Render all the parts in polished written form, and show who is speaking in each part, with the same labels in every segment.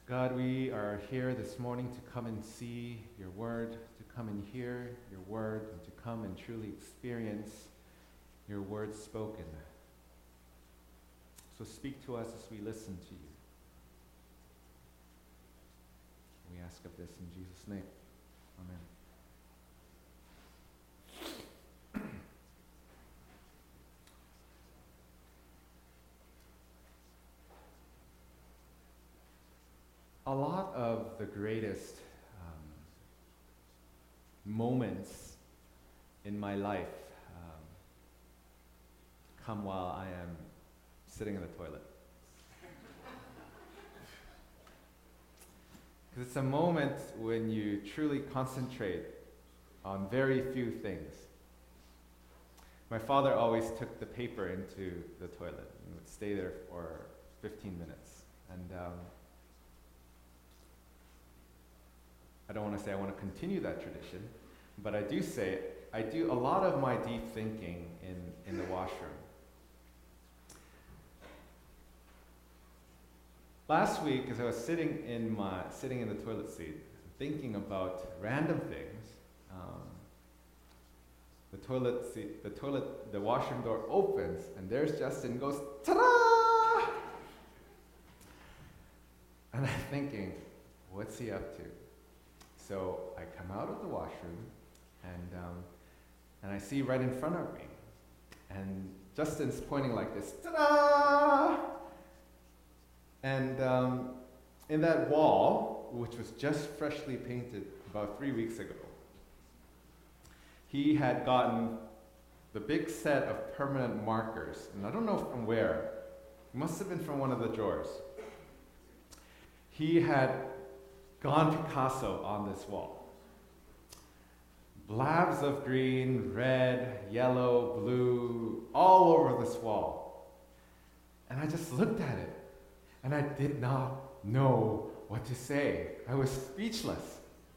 Speaker 1: God, we are here this morning to come and see your word, to come and hear your word, and to come and truly experience your word spoken. So speak to us as we listen to you. We ask of this in Jesus' name. Amen. A lot of the greatest moments in my life come while I am sitting in the toilet. Because it's a moment when you truly concentrate on very few things. My father always took the paper into the toilet and would stay there for 15 minutes. And I don't want to say I want to continue that tradition, but I do say I do a lot of my deep thinking in the washroom. Last week, as I was sitting in the toilet seat, thinking about random things, the washroom door opens, and there's Justin, goes, ta-da! And I'm thinking, what's he up to? So I come out of the washroom, and I see right in front of me, and Justin's pointing like this, ta-da! And in that wall, which was just freshly painted about 3 weeks ago, he had gotten the big set of permanent markers, and I don't know from where. It must have been from one of the drawers. He had gone Picasso on this wall. Blabs of green, red, yellow, blue, all over this wall. And I just looked at it, and I did not know what to say. I was speechless.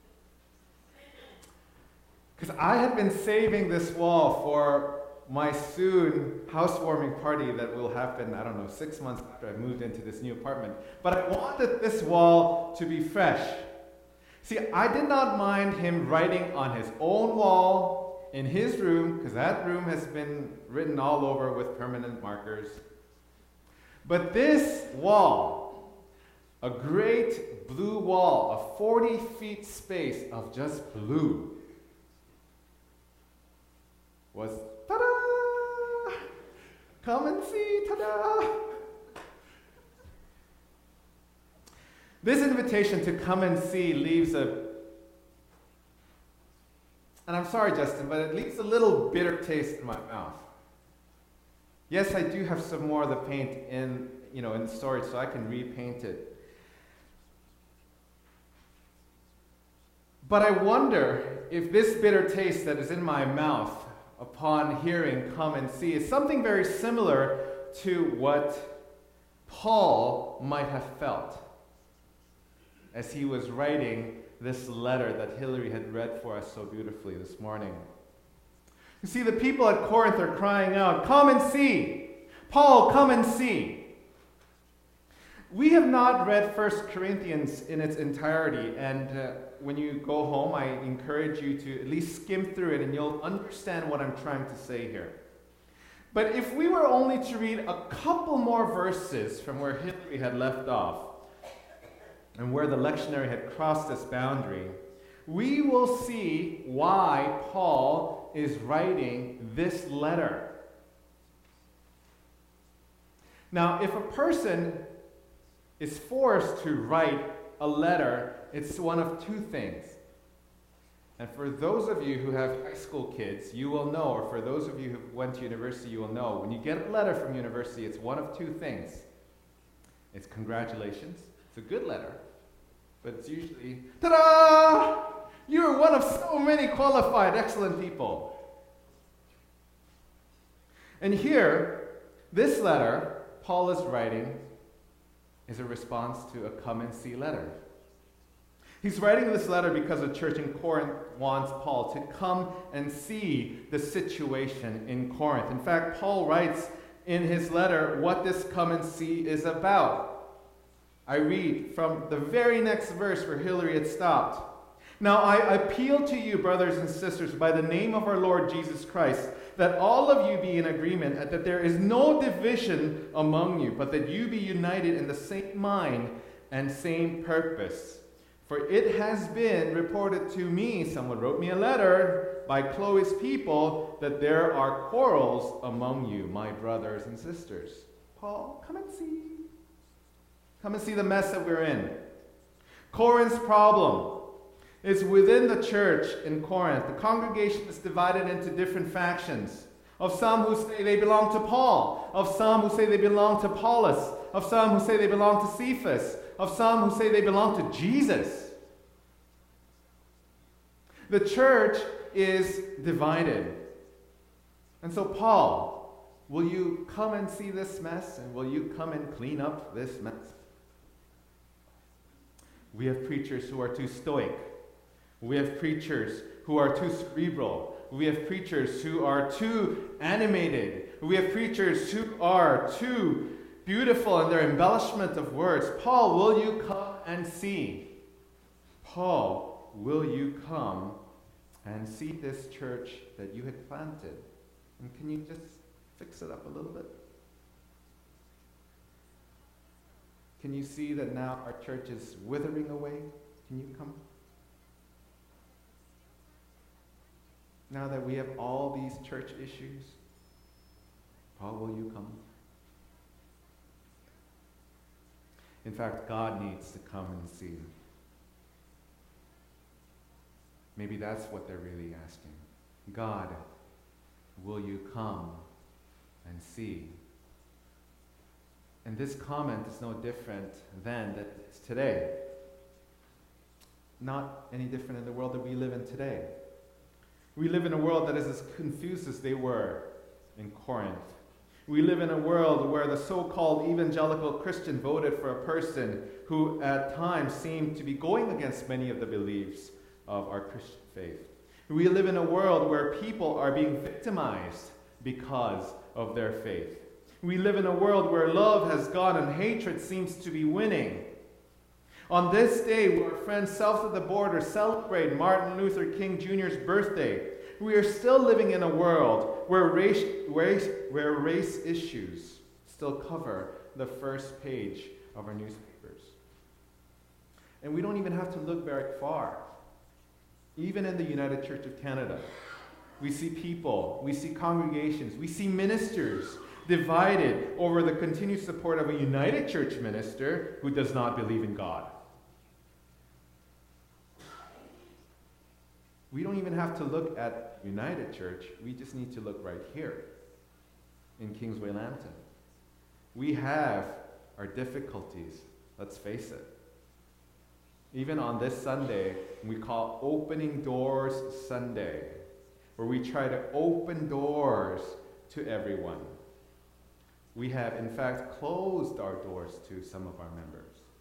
Speaker 1: Because I had been saving this wall for my soon housewarming party that will happen, 6 months after I moved into this new apartment. But I wanted this wall to be fresh. See, I did not mind him writing on his own wall in his room, because that room has been written all over with permanent markers. But this wall, a great blue wall, a 40 feet space of just blue, was, ta-da! Come and see, ta-da! This invitation to come and see leaves and I'm sorry, Justin, but it leaves a little bitter taste in my mouth. Yes, I do have some more of the paint in storage, so I can repaint it. But I wonder if this bitter taste that is in my mouth upon hearing come and see is something very similar to what Paul might have felt as he was writing this letter that Hillary had read for us so beautifully this morning. You see, the people at Corinth are crying out, "Come and see! Paul, come and see!" We have not read 1 Corinthians in its entirety, and when you go home, I encourage you to at least skim through it, and you'll understand what I'm trying to say here. But if we were only to read a couple more verses from where Hillary had left off, and where the lectionary had crossed this boundary, we will see why Paul is writing this letter. Now, if a person is forced to write a letter, it's one of two things. And for those of you who have high school kids, you will know, or for those of you who went to university, you will know, when you get a letter from university, it's one of two things. It's congratulations. It's a good letter. But it's usually, ta-da! You're one of so many qualified, excellent people. And here, this letter Paul is writing is a response to a come and see letter. He's writing this letter because the church in Corinth wants Paul to come and see the situation in Corinth. In fact, Paul writes in his letter what this come and see is about. I read from the very next verse where Hillary had stopped. Now I appeal to you, brothers and sisters, by the name of our Lord Jesus Christ, that all of you be in agreement, and that there is no division among you, but that you be united in the same mind and same purpose. For it has been reported to me, someone wrote me a letter, by Chloe's people, that there are quarrels among you, my brothers and sisters. Paul, come and see. Come and see the mess that we're in. Corinth's problem is within the church in Corinth. The congregation is divided into different factions. Of some who say they belong to Paul. Of some who say they belong to Apollos. Of some who say they belong to Cephas. Of some who say they belong to Jesus. The church is divided. And so Paul, will you come and see this mess? And will you come and clean up this mess? We have preachers who are too stoic. We have preachers who are too cerebral. We have preachers who are too animated. We have preachers who are too beautiful in their embellishment of words. Paul, will you come and see? Paul, will you come and see this church that you had planted? And can you just fix it up a little bit? Can you see that now our church is withering away? Can you come? Now that we have all these church issues, Paul, will you come? In fact, God needs to come and see. Maybe that's what they're really asking. God, will you come and see? And this comment is no different than that it's today. Not any different in the world that we live in today. We live in a world that is as confused as they were in Corinth. We live in a world where the so-called evangelical Christian voted for a person who at times seemed to be going against many of the beliefs of our Christian faith. We live in a world where people are being victimized because of their faith. We live in a world where love has gone and hatred seems to be winning. On this day, where friends south of the border celebrate Martin Luther King Jr.'s birthday, we are still living in a world where race issues still cover the first page of our newspapers. And we don't even have to look very far. Even in the United Church of Canada, we see people, we see congregations, we see ministers divided over the continued support of a United Church minister who does not believe in God. We don't even have to look at United Church. We just need to look right here in Kingsway Lambton. We have our difficulties, let's face it. Even on this Sunday, we call Opening Doors Sunday, where we try to open doors to everyone. We have, in fact, closed our doors to some of our members.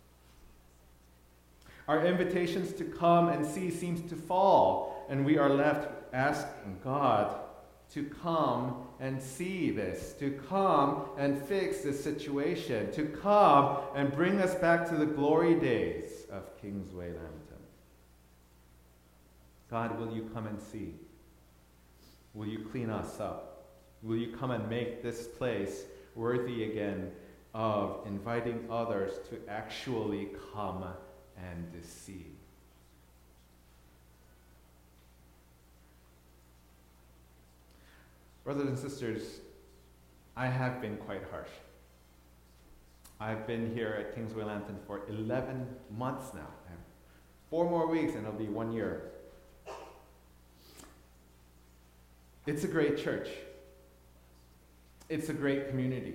Speaker 1: Our invitations to come and see seems to fall, and we are left asking God to come and see this, to come and fix this situation, to come and bring us back to the glory days of Kingsway Lambton. God, will you come and see? Will you clean us up? Will you come and make this place worthy again of inviting others to actually come and to see? Brothers and sisters, I have been quite harsh. I've been here at Kingsway Lambton for 11 months now. I have 4 more weeks and it'll be 1 year. It's a great church. It's a great community.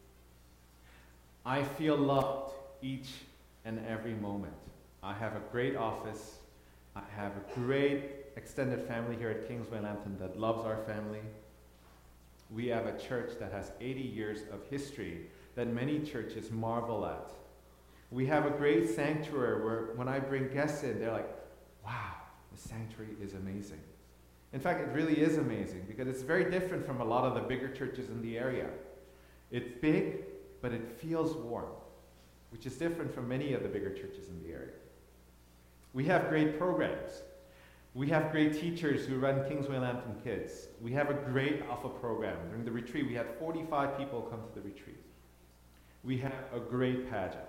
Speaker 1: I feel loved each and every moment. I have a great office. I have a great extended family here at Kingsway Lambton that loves our family. We have a church that has 80 years of history that many churches marvel at. We have a great sanctuary where when I bring guests in, they're like, wow, the sanctuary is amazing. In fact, it really is amazing because it's very different from a lot of the bigger churches in the area. It's big, but it feels warm. which is different from many of the bigger churches in the area. We have great programs. We have great teachers who run Kingsway Lambton Kids. We have a great Alpha program. During the retreat, we had 45 people come to the retreat. We have a great pageant.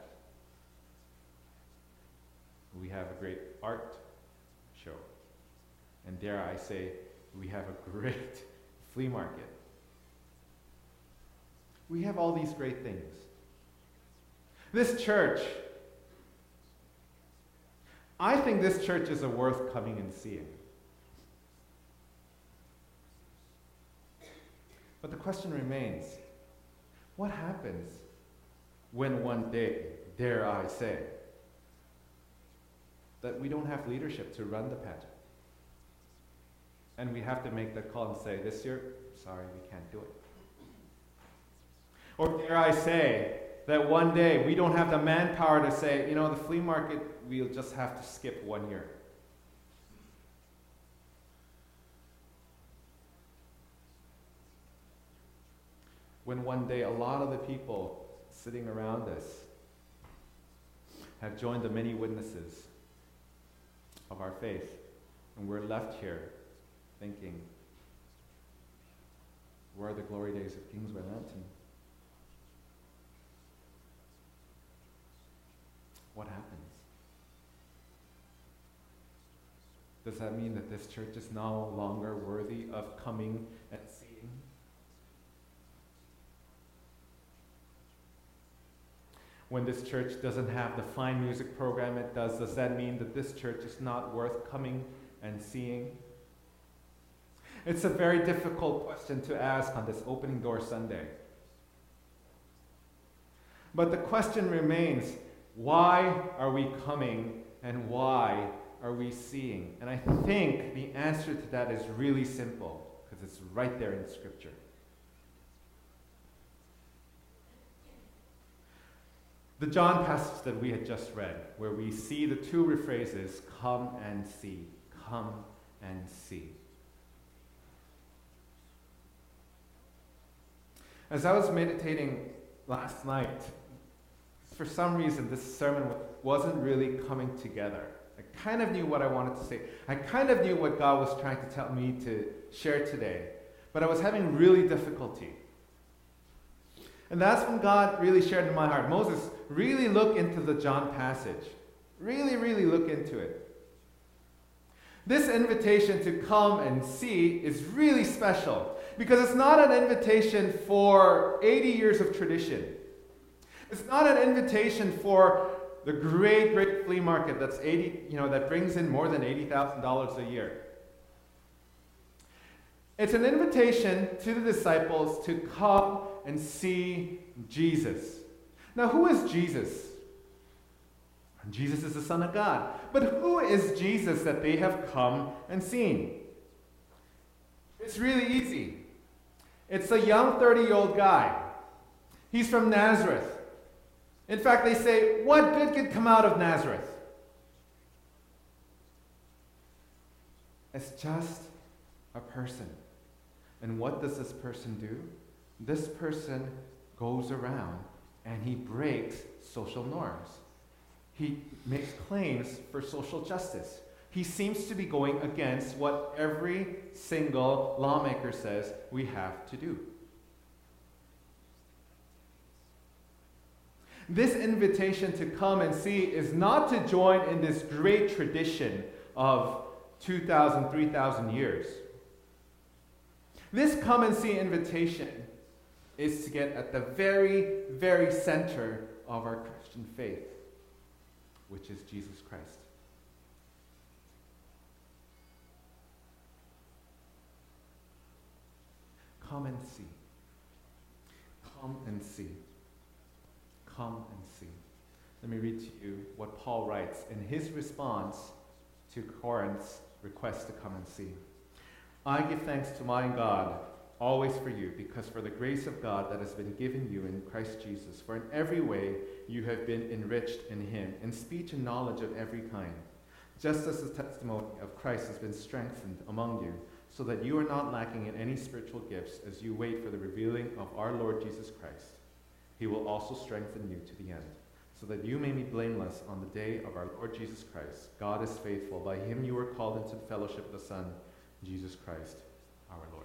Speaker 1: We have a great art show. And dare I say, we have a great flea market. We have all these great things. This church, I think this church is worth coming and seeing. But the question remains, what happens when one day, dare I say, that we don't have leadership to run the pageant? And we have to make that call and say, this year, sorry, we can't do it. Or dare I say, that one day we don't have the manpower to say, the flea market, we'll just have to skip 1 year. When one day a lot of the people sitting around us have joined the many witnesses of our faith, and we're left here thinking, where are the glory days of Kingsway Lambton? What happens? Does that mean that this church is no longer worthy of coming and seeing? When this church doesn't have the fine music program it does that mean that this church is not worth coming and seeing? It's a very difficult question to ask on this opening door Sunday. But the question remains, why are we coming and why are we seeing? And I think the answer to that is really simple because it's right there in Scripture. The John passage that we had just read, where we see the two phrases, come and see, come and see. As I was meditating last night, for some reason this sermon wasn't really coming together. I kind of knew what I wanted to say. I kind of knew what God was trying to tell me to share today, but I was having really difficulty. And that's when God really shared in my heart, Moses, really look into the John passage. Really, really look into it. This invitation to come and see is really special because it's not an invitation for 80 years of tradition. It's not an invitation for the great, great flea market that's that brings in more than $80,000 a year. It's an invitation to the disciples to come and see Jesus. Now, who is Jesus? Jesus is the Son of God. But who is Jesus that they have come and seen? It's really easy. It's a young 30-year-old guy. He's from Nazareth. In fact, they say, what good could come out of Nazareth? It's just a person. And what does this person do? This person goes around and he breaks social norms. He makes claims for social justice. He seems to be going against what every single lawmaker says we have to do. This invitation to come and see is not to join in this great tradition of 2,000, 3,000 years. This come and see invitation is to get at the very, very center of our Christian faith, which is Jesus Christ. Come and see. Come and see. Come and see. Let me read to you what Paul writes in his response to Corinth's request to come and see. I give thanks to my God always for you, because for the grace of God that has been given you in Christ Jesus, for in every way you have been enriched in him, in speech and knowledge of every kind, just as the testimony of Christ has been strengthened among you, so that you are not lacking in any spiritual gifts as you wait for the revealing of our Lord Jesus Christ. He will also strengthen you to the end, so that you may be blameless on the day of our Lord Jesus Christ. God is faithful. By him you were called into the fellowship of the Son, Jesus Christ, our Lord.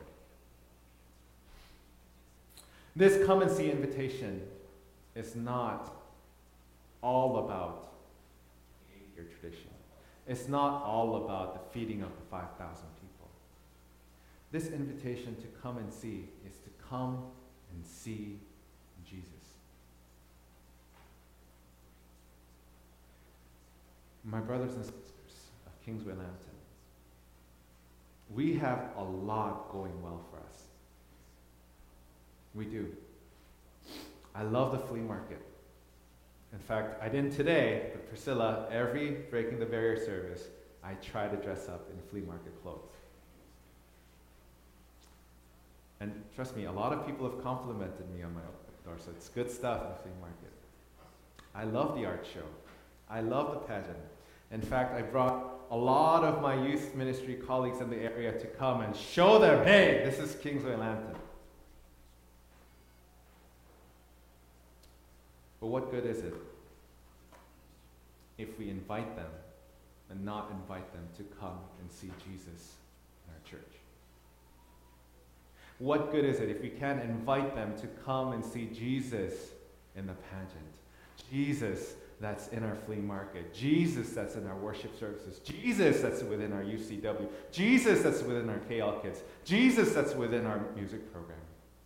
Speaker 1: This come and see invitation is not all about your tradition. It's not all about the feeding of the 5,000 people. This invitation to come and see is to come and see Jesus. My brothers and sisters of Kingsway Lambton, we have a lot going well for us. We do. I love the flea market. In fact, I didn't today, but Priscilla, every Breaking the Barrier service, I try to dress up in flea market clothes. And trust me, a lot of people have complimented me on my outdoor, so it's good stuff in the flea market. I love the art show. I love the pageant. In fact, I brought a lot of my youth ministry colleagues in the area to come and show them, hey, this is Kingsway Lambton. But what good is it if we invite them and not invite them to come and see Jesus in our church? What good is it if we can't invite them to come and see Jesus in the pageant? Jesus that's in our flea market. Jesus that's in our worship services. Jesus that's within our UCW. Jesus that's within our KL Kids. Jesus that's within our music program.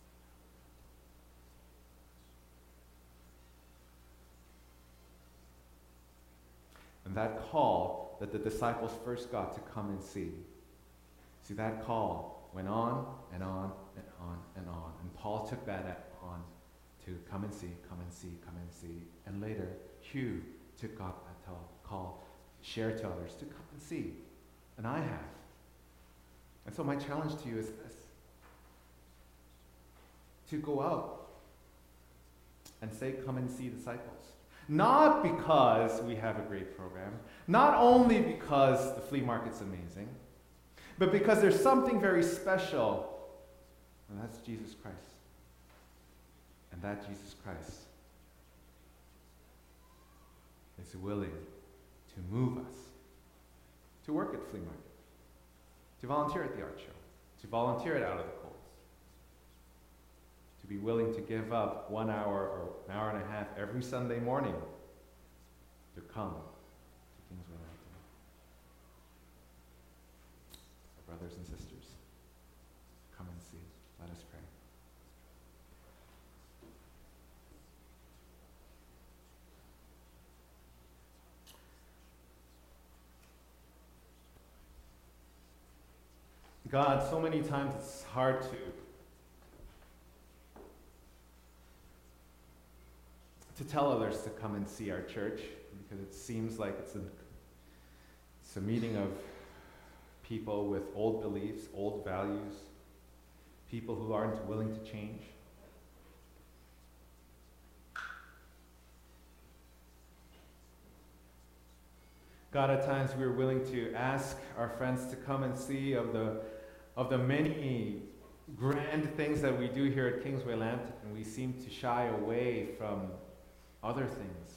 Speaker 1: And that call that the disciples first got to come and see. See, that call went on and on and on and on. And Paul took that on to come and see, come and see, come and see. And later, Hugh took up that call, share to others, to come and see. And I have. And so my challenge to you is this. To go out and say, come and see disciples. Not because we have a great program, not only because the flea market's amazing, but because there's something very special, and that's Jesus Christ. And that Jesus Christ is willing to move us to work at flea market, to volunteer at the art show, to volunteer at Out of the Coals, to be willing to give up 1 hour or an hour and a half every Sunday morning to come to Kingsway Lambton. Our brothers and sisters, come and see. Let us pray. God, so many times it's hard to tell others to come and see our church, because it seems like it's a meeting of people with old beliefs, old values, people who aren't willing to change. God, at times we're willing to ask our friends to come and see of the many grand things that we do here at Kingsway Lambton, and we seem to shy away from other things.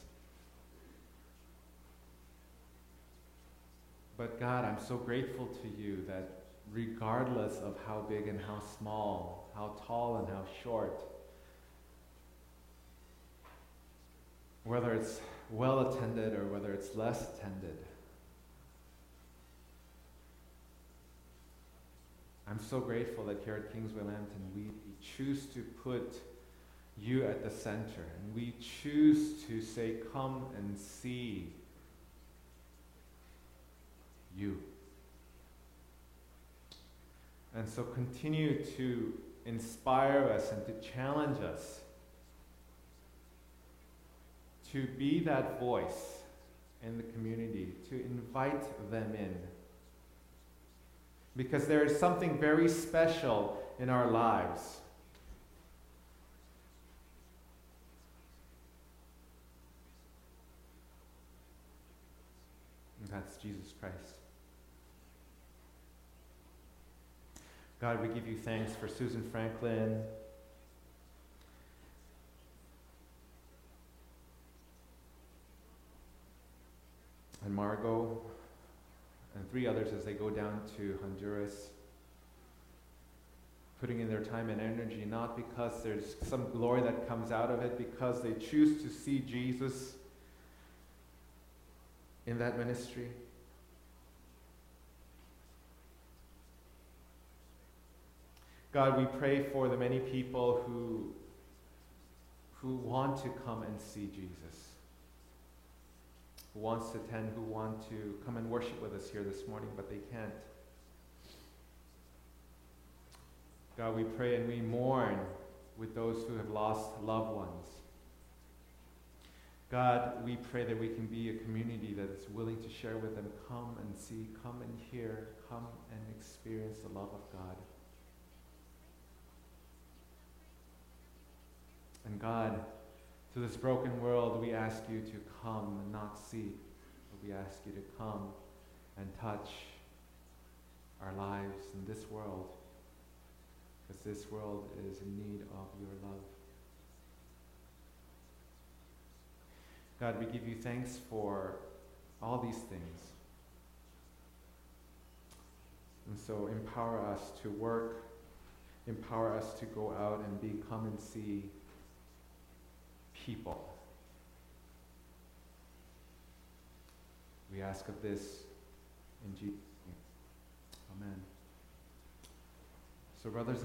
Speaker 1: But God, I'm so grateful to you that regardless of how big and how small, how tall and how short, whether it's well attended or whether it's less attended, I'm so grateful that here at Kingsway Lambton we choose to put you at the center, and we choose to say, come and see you. And so continue to inspire us and to challenge us to be that voice in the community, to invite them in. Because there is something very special in our lives. And that's Jesus Christ. God, we give you thanks for Susan Franklin. and Margot and 3 others as they go down to Honduras, putting in their time and energy, not because there's some glory that comes out of it, because they choose to see Jesus in that ministry. God, we pray for the many people who want to come and see Jesus, who wants to attend, who want to come and worship with us here this morning, but they can't. God, we pray and we mourn with those who have lost loved ones. God, we pray that we can be a community that is willing to share with them, come and see, come and hear, come and experience the love of God. And God, to this broken world, we ask you to come and not see, but we ask you to come and touch our lives in this world, because this world is in need of your love. God, we give you thanks for all these things. And so empower us to work, empower us to go out and come and see people. We ask of this in Jesus' name. Amen. So brothers